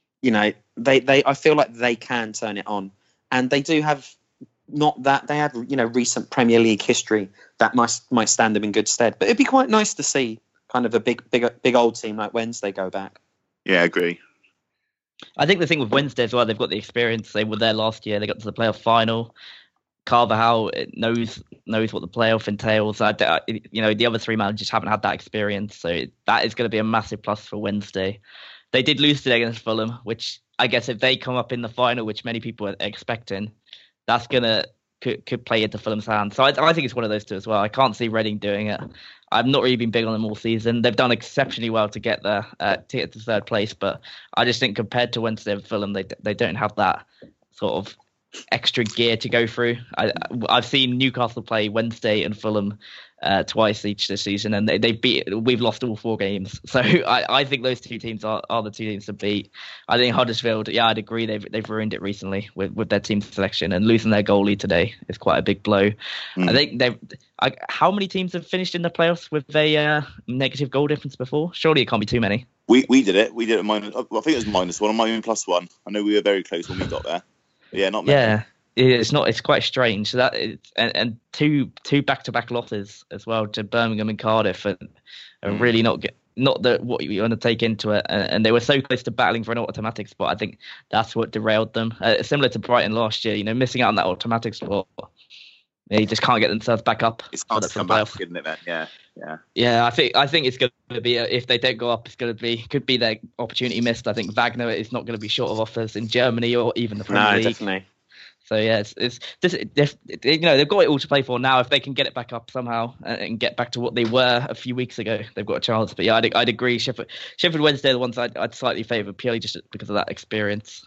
I feel like they can turn it on, and they do have not that they have recent Premier League history that might stand them in good stead. But it'd be quite nice to see kind of a big old team like Wednesday go back. Yeah, I agree. I think the thing with Wednesday as well, they've got the experience. They were there last year. They got to the playoff final. Carvajal knows what the playoff entails. The other 3 managers haven't had that experience, so that is going to be a massive plus for Wednesday. They did lose today against Fulham, which I guess if they come up in the final, which many people are expecting, that's could play into Fulham's hands. So I think it's one of those two as well. I can't see Reading doing it. I've not really been big on them all season. They've done exceptionally well to get there, to get to third place. But I just think compared to Wednesday and Fulham, they don't have that sort of extra gear to go through. I've seen Newcastle play Wednesday and Fulham twice each this season, and we've lost all 4 games. So I think those 2 teams are the 2 teams to beat. I think Huddersfield, I'd agree, they've ruined it recently with their team selection, and losing their goalie today is quite a big blow. I think how many teams have finished in the playoffs with a negative goal difference before? Surely it can't be too many. We did it. We did it minus. I think it was -1. I might even +1. I know we were very close when we got there. But yeah, not many. Yeah. It's not. It's quite strange. So and 2 back-to-back losses as well to Birmingham and Cardiff, and really not what you want to take into it. And they were so close to battling for an automatic spot. I think that's what derailed them. Similar to Brighton last year, missing out on that automatic spot. They just can't get themselves back up. It's hard to come back, isn't it? Then yeah. I think it's going to be if they don't go up, could be their opportunity missed. I think Wagner is not going to be short of offers in Germany or even the Premier League. No, definitely. So yeah, they've got it all to play for now. If they can get it back up somehow and get back to what they were a few weeks ago, they've got a chance. But yeah, I'd agree. Sheffield Wednesday are the ones I'd slightly favour purely just because of that experience.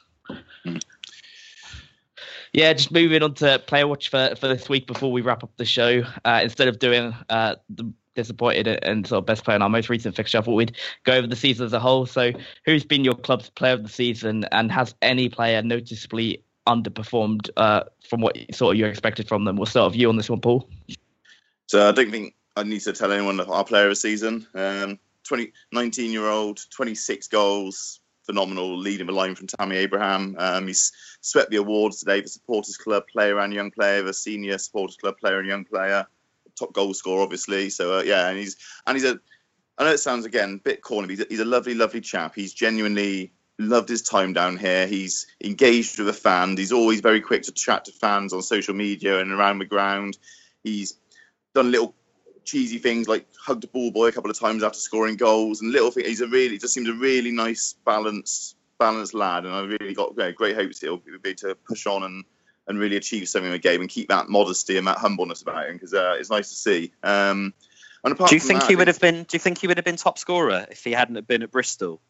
Yeah, just moving on to player watch for this week before we wrap up the show. Instead of doing the disappointed and sort of best player in our most recent fixture, I thought we'd go over the season as a whole. So who's been your club's player of the season, and has any player noticeably underperformed from what sort of you expected from them? We'll start with you on this one, Paul. So I don't think I need to tell anyone our player of the season. 19-year-old, 26 goals, phenomenal, leading the line from Tammy Abraham. He's swept the awards today for Supporters Club Player and Young Player, the Senior Supporters Club Player and Young Player, top goal scorer, obviously. So and he's a. I know it sounds again a bit corny, but he's a lovely, lovely chap. He's genuinely loved his time down here. He's engaged with the fans. He's always very quick to chat to fans on social media and around the ground. He's done little cheesy things like hugged a ball boy a couple of times after scoring goals and little things. Just seems a really nice, balanced lad. And I really got great hopes he'll be able to push on and really achieve something in the game and keep that modesty and that humbleness about him, because it's nice to see. And apart do you think he would have been top scorer if he hadn't been at Bristol?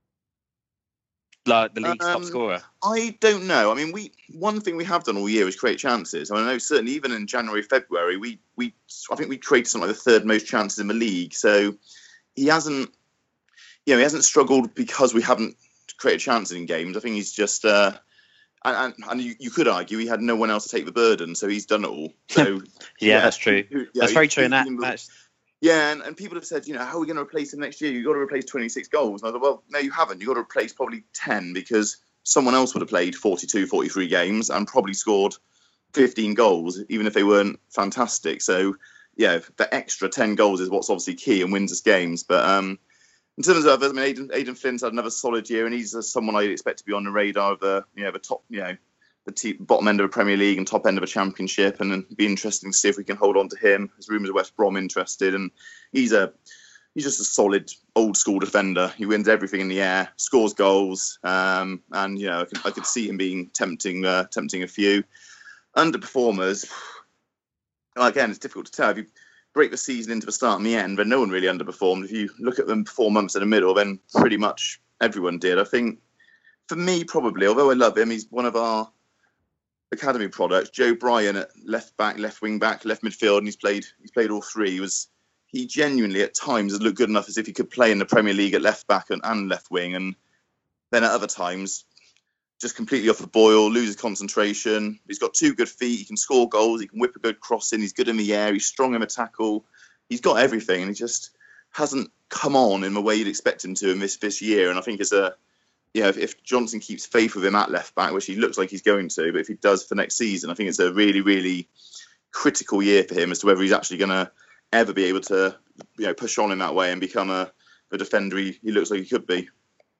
Like the league's top scorer? I don't know. I mean, one thing we have done all year is create chances. I mean, I know certainly even in January, February, I think we created something like the 3rd most chances in the league. So he hasn't struggled because we haven't created chances in games. I think he's just And you could argue he had no one else to take the burden, so he's done it all. So that's true. That's very true in that. Yeah, and people have said, how are we going to replace him next year? You've got to replace 26 goals. And I thought, well, no, you haven't. You've got to replace probably 10 because someone else would have played 42, 43 games and probably scored 15 goals, even if they weren't fantastic. So, yeah, the extra 10 goals is what's obviously key and wins us games. But in terms of others, Aidan Flynn's had another solid year, and he's someone I'd expect to be on the radar of the top, the bottom end of a Premier League and top end of a Championship, and it'd be interesting to see if we can hold on to him. There's rumours of West Brom interested, and he's just a solid old school defender. He wins everything in the air, scores goals, and I could see him being tempting a few underperformers. Again, it's difficult to tell. If you break the season into the start and the end, then no one really underperformed. If you look at them 4 months in the middle, then pretty much everyone did. I think for me, probably, although I love him, he's one of our academy products. Joe Bryan at left back, left wing back, left midfield, and he's played all three. He genuinely at times has looked good enough as if he could play in the Premier League at left back and left wing, and then at other times just completely off the boil, loses concentration. He's got 2 good feet. He can score goals. He can whip a good cross in. He's good in the air. He's strong in the tackle. He's got everything, and he just hasn't come on in the way you'd expect him to in this year. And I think it's if Johnson keeps faith with him at left back, which he looks like he's going to, but if he does for next season, I think it's a really, really critical year for him as to whether he's actually going to ever be able to, push on in that way and become the defender he looks like he could be.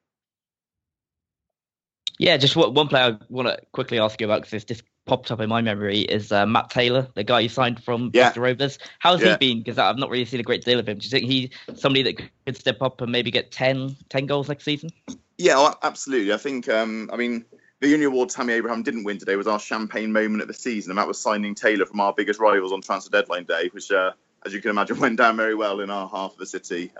Yeah, just one player I want to quickly ask you about, because this popped up in my memory, is Matt Taylor, the guy you signed from Leicester Rovers. How's he been? Because I've not really seen a great deal of him. Do you think he's somebody that could step up and maybe get 10 goals next season? Yeah, absolutely. I think, the only award Tammy Abraham didn't win today was our champagne moment of the season, and that was signing Taylor from our biggest rivals on transfer deadline day, which, as you can imagine, went down very well in our half of the city.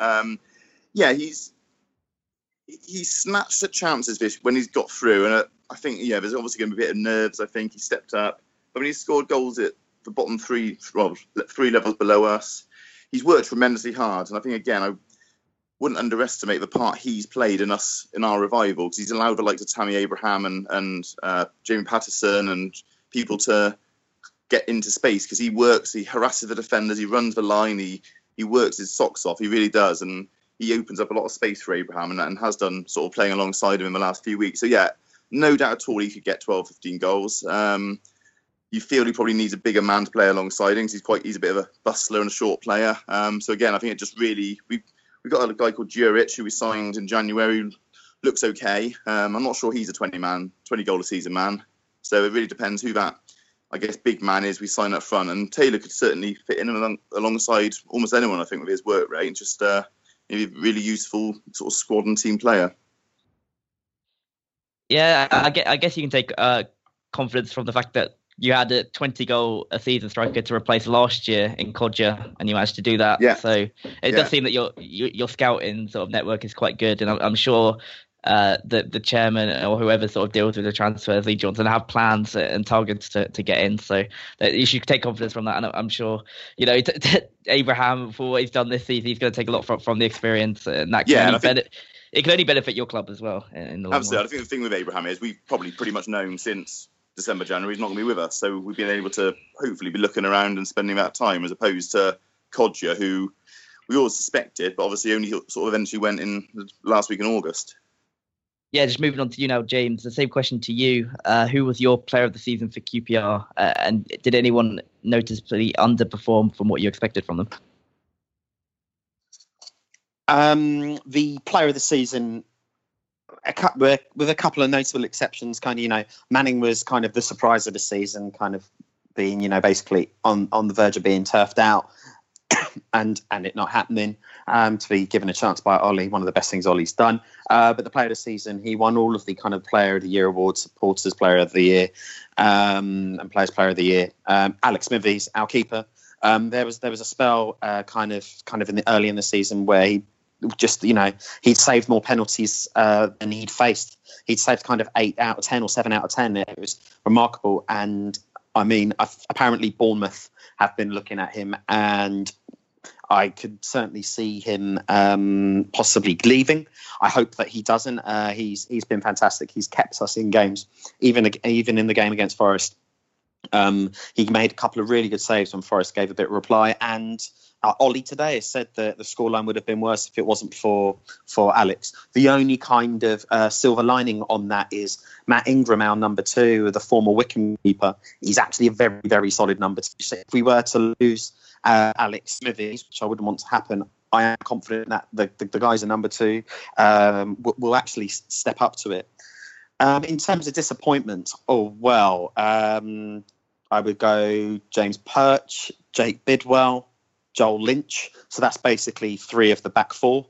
He's snatched at chances when he's got through, and I think there's obviously going to be a bit of nerves. I think he stepped up, but when he's scored goals at the bottom three levels below us, he's worked tremendously hard. And I think again, I wouldn't underestimate the part he's played in our revival, because he's allowed the likes of Tammy Abraham and Jamie Patterson and people to get into space, because he harasses the defenders, he runs the line, he works his socks off, he really does, and he opens up a lot of space for Abraham and has done, sort of playing alongside him in the last few weeks. So, yeah, no doubt at all he could get 12, 15 goals. You feel he probably needs a bigger man to play alongside him, because he's a bit of a bustler and a short player. So, again, I think it just really... We've got a guy called Juric, who we signed in January, who looks okay. I'm not sure he's a 20-goal a season man. So it really depends who that, I guess, big man is we sign up front. And Taylor could certainly fit in alongside almost anyone, I think, with his work rate. Just... maybe a really useful sort of squad and team player. Yeah, I guess you can take confidence from the fact that you had a 20-goal a season striker to replace last year in Kodja, and you managed to do that. Yeah. So it does seem that your scouting sort of network is quite good, and I'm sure the chairman or whoever sort of deals with the transfers, Lee Johnson, have plans and targets to get in. So you should take confidence from that. And I'm sure, Abraham, for what he's done this season, he's going to take a lot from the experience, and that can it can only benefit your club as well. In the long absolutely. run. I think the thing with Abraham is we've probably pretty much known since December, January, he's not going to be with us. So we've been able to hopefully be looking around and spending that time, as opposed to Kodja, who we always suspected, but obviously only sort of eventually went in last week in August. Yeah, just moving on to you now, James. The same question to you. Who was your player of the season for QPR? And did anyone noticeably underperform from what you expected from them? The player of the season, with a couple of notable exceptions, Manning was kind of the surprise of the season, kind of being, basically on the verge of being turfed out. And it not happening, to be given a chance by Ollie, one of the best things Ollie's done. But the player of the season, he won all of the kind of player of the year awards, supporters player of the year, and players player of the year. Alex Smithies, our keeper. There was a spell kind of early in the season where he just, he'd saved more penalties than he'd faced. He'd saved kind of 8 out of 10 or 7 out of 10. It was remarkable. And I mean, apparently Bournemouth have been looking at him, and I could certainly see him possibly leaving. I hope that he doesn't. He's been fantastic. He's kept us in games, even in the game against Forest. He made a couple of really good saves when Forest gave a bit of reply. And Ollie today has said that the scoreline would have been worse if it wasn't for Alex. The only kind of silver lining on that is Matt Ingram, our number 2, the former Wycombe keeper. He's actually a very, very solid number 2. So if we were to lose Alex Smithies, which I wouldn't want to happen, I am confident that the guys at number 2 will actually step up to it. In terms of disappointment, I would go James Perch, Jake Bidwell, Joel Lynch. So that's basically 3 of the back 4,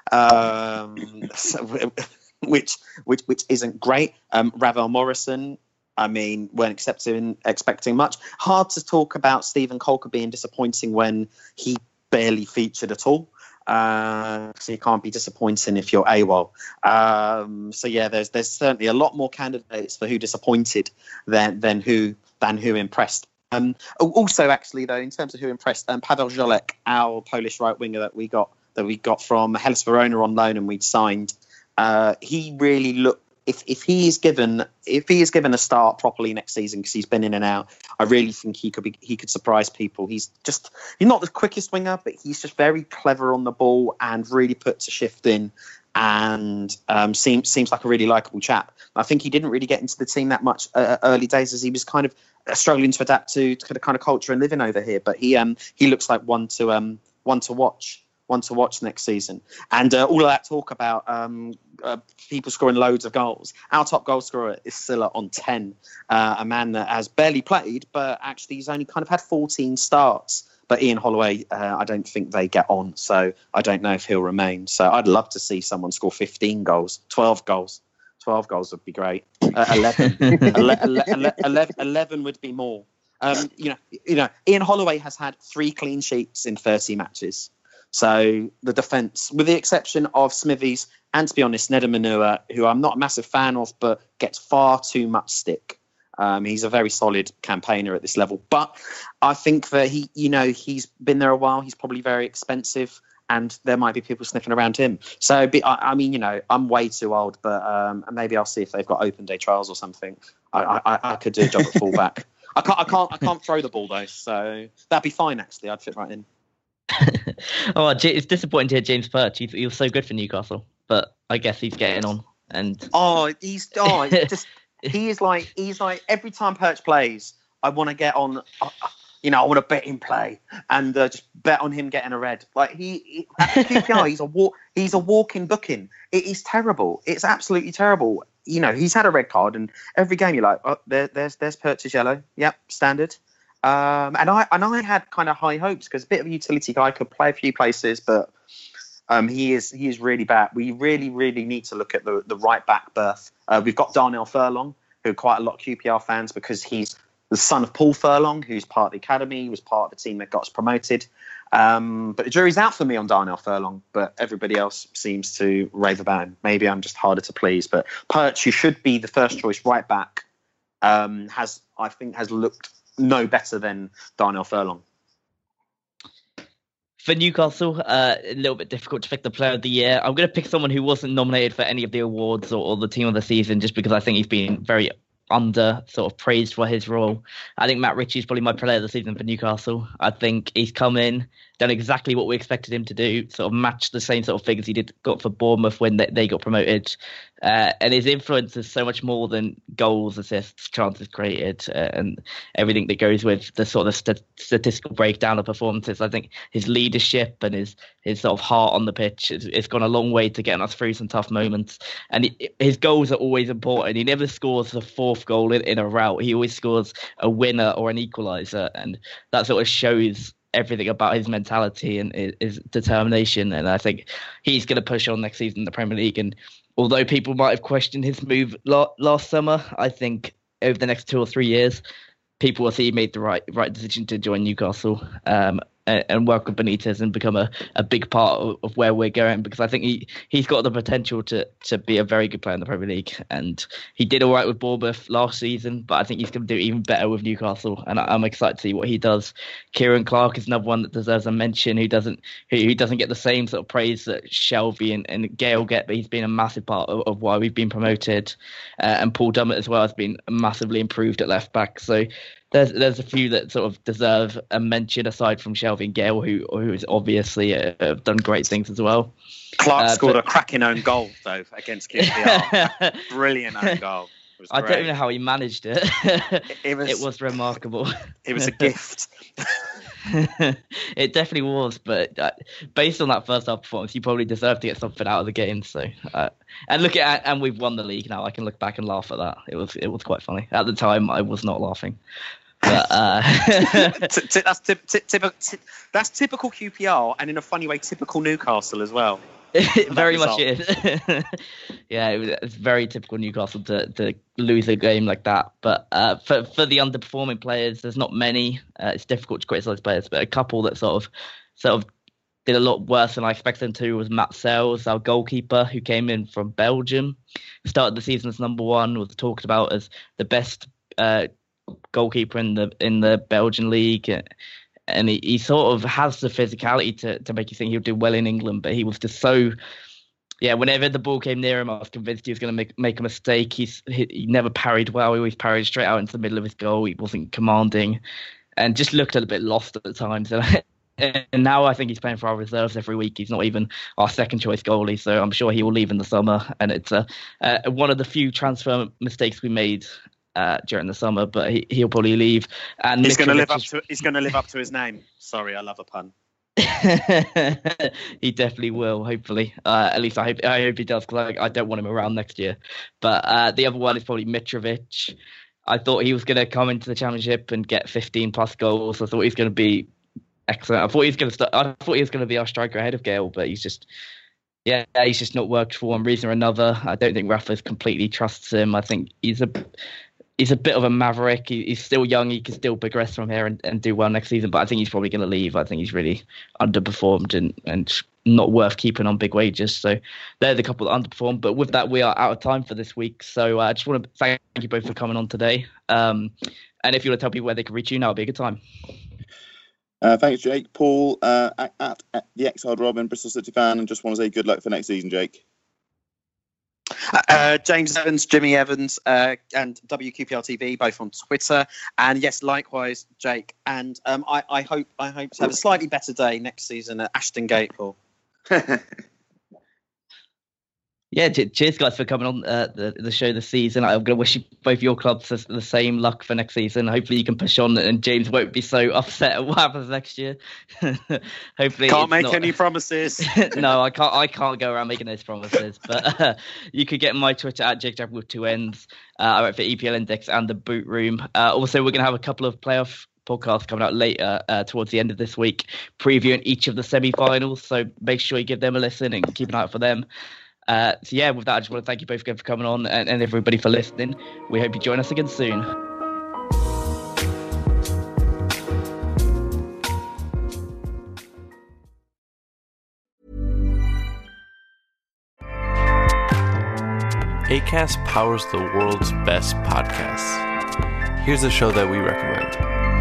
which isn't great. Ravel Morrison, I mean, weren't expecting much. Hard to talk about Stephen Colker being disappointing when he barely featured at all. So you can't be disappointing if you're AWOL. So yeah, there's certainly a lot more candidates for who disappointed than who impressed. Also, actually, though, in terms of who impressed, Pavel Jolek, our Polish right winger that we got from Hellas Verona on loan and we'd signed, he really looked. If he is given a start properly next season, because he's been in and out, I really think he could surprise people. He's not the quickest winger, but he's just very clever on the ball and really puts a shift in, and seems like a really likable chap. I think he didn't really get into the team that much early days, as he was kind of struggling to adapt to the kind of culture and living over here. But he looks like one to watch next season. And all of that talk about people scoring loads of goals. Our top goal scorer is Silla on 10, a man that has barely played, but actually he's only kind of had 14 starts. But Ian Holloway, I don't think they get on, so I don't know if he'll remain. So I'd love to see someone score 15 goals, 12 goals. 12 goals would be great. 11 would be more. Ian Holloway has had 3 clean sheets in 30 matches. So the defence, with the exception of Smithies and, to be honest, Nedemanua, who I'm not a massive fan of, but gets far too much stick. He's a very solid campaigner at this level. But I think that he's been there a while. He's probably very expensive, and there might be people sniffing around him. So, I'm way too old, but maybe I'll see if they've got open day trials or something. I could do a job at fullback. I can't throw the ball though, so that'd be fine. Actually, I'd fit right in. It's disappointing to hear James Perch. He was so good for Newcastle, but I guess he's getting on. And he's like every time Perch plays, I want to get on. I want to bet him play and just bet on him getting a red. Like he at QPR, he's a walking booking. It is terrible. It's absolutely terrible. He's had a red card, and every game you're like, oh, there's Perch's yellow. Yep, standard. And I had kind of high hopes because a bit of a utility guy, could play a few places, but he is really bad. We really, really need to look at the right back berth. We've got Darnell Furlong, who quite a lot of QPR fans, because he's the son of Paul Furlong, who's part of the academy, was part of the team that got us promoted. But the jury's out for me on Darnell Furlong, but everybody else seems to rave about him. Maybe I'm just harder to please. But Perch, who should be the first choice right back, has looked no better than Darnell Furlong. For Newcastle, a little bit difficult to pick the player of the year. I'm going to pick someone who wasn't nominated for any of the awards or the team of the season, just because I think he's been very under sort of praised for his role. I think Matt Ritchie is probably my player of the season for Newcastle. I think he's come in, done exactly what we expected him to do, sort of matched the same sort of figures he got for Bournemouth when they got promoted. And his influence is so much more than goals, assists, chances created, and everything that goes with the sort of statistical breakdown of performances. I think his leadership and his sort of heart on the pitch it's gone a long way to getting us through some tough moments. And his goals are always important. He never scores the 4th goal in a rout. He always scores a winner or an equaliser, and that sort of shows everything about his mentality and his determination. And I think he's going to push on next season in the Premier League. And although people might have questioned his move last summer, I think over the next 2 or 3 years, people will see he made the right decision to join Newcastle. and work with Benitez and become a big part of where we're going, because I think he's got the potential to be a very good player in the Premier League. And he did all right with Bournemouth last season, but I think he's going to do even better with Newcastle, and I'm excited to see what he does. Kieran Clark is another one that deserves a mention, who doesn't get the same sort of praise that Shelvey and Gale get, but he's been a massive part of why we've been promoted. And Paul Dummett as well has been massively improved at left back. So there's a few that sort of deserve a mention aside from Shelvey and Gale, who is obviously have done great things as well. Clark scored a cracking own goal though against QPR. Brilliant own goal. I don't even know how he managed it. It was remarkable. It was a gift. It definitely was, but based on that first half performance, you probably deserve to get something out of the game. So, and we've won the league now. I can look back and laugh at that. It was quite funny at the time. I was not laughing. But, that's typical QPR, and in a funny way, typical Newcastle as well. It very much is. Yeah, it's very typical Newcastle to lose a game like that. But for the underperforming players, there's not many. It's difficult to criticise players, but a couple that sort of did a lot worse than I expected them to was Matt Sells, our goalkeeper, who came in from Belgium, started the season as number one, was talked about as the best goalkeeper in the Belgian league. And he sort of has the physicality to make you think he'll do well in England, but he was just so, whenever the ball came near him, I was convinced he was going to make a mistake. He never parried well. He always parried straight out into the middle of his goal. He wasn't commanding and just looked a little bit lost at the times. And now I think he's playing for our reserves every week. He's not even our second choice goalie, so I'm sure he will leave in the summer. And it's one of the few transfer mistakes we made during the summer, but he'll probably leave. And he's going to live up to his name. Sorry, I love a pun. He definitely will. Hopefully, at least I hope he does, because I don't want him around next year. But the other one is probably Mitrovic. I thought he was going to come into the Championship and get 15 plus goals. I thought he was going to be excellent. I thought he was going to be our striker ahead of Gale, but he's just not worked for one reason or another. I don't think Rafa's completely trusts him. I think he's a bit of a maverick. He's still young. He can still progress from here and do well next season. But I think he's probably going to leave. I think he's really underperformed and not worth keeping on big wages. So they're the couple that underperformed. But with that, we are out of time for this week. So I just want to thank you both for coming on today. And if you want to tell people where they can reach you, now would be a good time. Thanks, Jake. Paul, at the Exiled Robin, Bristol City fan, and just want to say good luck for next season, Jake. James Evans, Jimmy Evans, and WQPR TV, both on Twitter, and yes, likewise, Jake. And I hope to have a slightly better day next season at Ashton Gate, Paul. Yeah, cheers guys for coming on the show this season. I'm going to wish you both your clubs the same luck for next season. Hopefully you can push on and James won't be so upset at what happens next year. Hopefully can't make any promises. No, I can't go around making those promises. But you could get my Twitter at JakeJab with 2 N's. I write for EPL Index and the Boot Room. Also, we're going to have a couple of playoff podcast coming out later towards the end of this week, previewing each of the semi-finals. So make sure you give them a listen and keep an eye out for them. With that, I just want to thank you both again for coming on and everybody for listening. We hope you join us again soon. Acast powers the world's best podcasts. Here's a show that we recommend.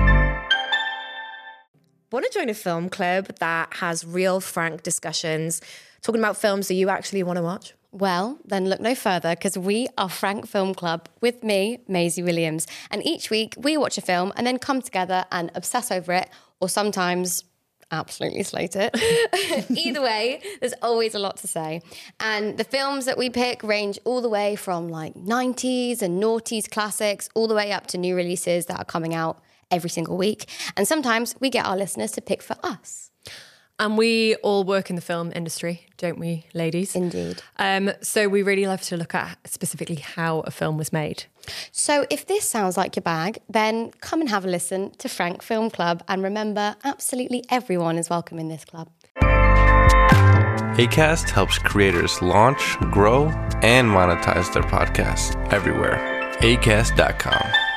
Want to join a film club that has real, frank discussions, talking about films that you actually want to watch? Well, then look no further, because we are Frank Film Club with me, Maisie Williams. And each week we watch a film and then come together and obsess over it, or sometimes absolutely slate it. Either way, there's always a lot to say. And the films that we pick range all the way from like 90s and noughties classics, all the way up to new releases that are coming out every single week. And sometimes we get our listeners to pick for us. And we all work in the film industry, don't we, ladies? Indeed. So we really love to look at specifically how a film was made. So if this sounds like your bag, then come and have a listen to Frank Film Club. And remember, absolutely everyone is welcome in this club. Acast helps creators launch, grow, and monetize their podcasts everywhere. Acast.com.